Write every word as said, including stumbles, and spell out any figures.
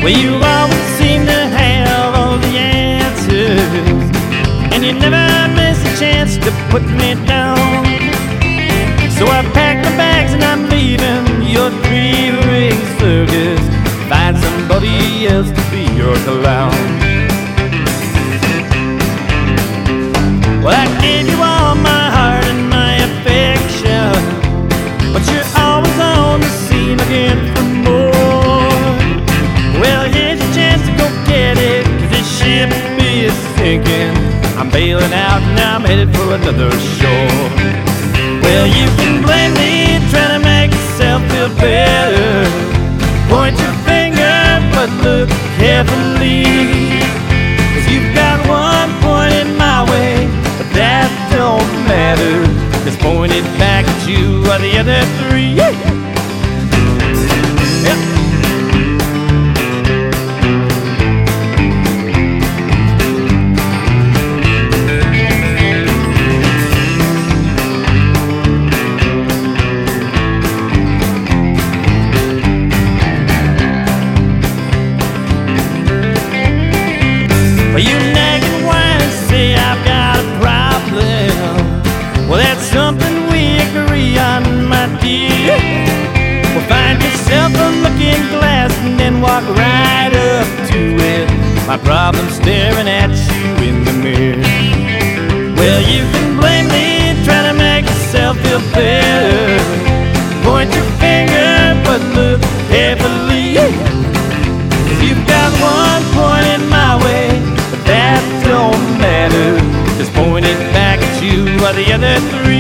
Well, you always seem to have all the answers, and you never miss a chance to put me down. So I packed my bags and I'm leaving your three-ring circus. Find somebody else to be your clown. Well, I gave you all my heart and my affection, but you're always on the scene again for more. Well, here's your chance to go get it, 'cause this ship is sinking. I'm bailing out and I'm headed for another shore. Well, you can blame me trying to make yourself feel better. Point your finger, but look carefully, 'cause you've got one pointed my way, but that don't matter, 'cause pointed back at you are the other three. Yep. Well, you nag and whine and say I've got a problem. Well, that's something we agree on, my dear. Well, find yourself a looking glass and then walk right up to it. My problem's staring at you in the mirror. Well, you can blame me trying to make yourself feel better. Point your finger, but look carefully, 'cause you've got one pointed my way, but that don't matter, 'cause pointed back at you are the other three.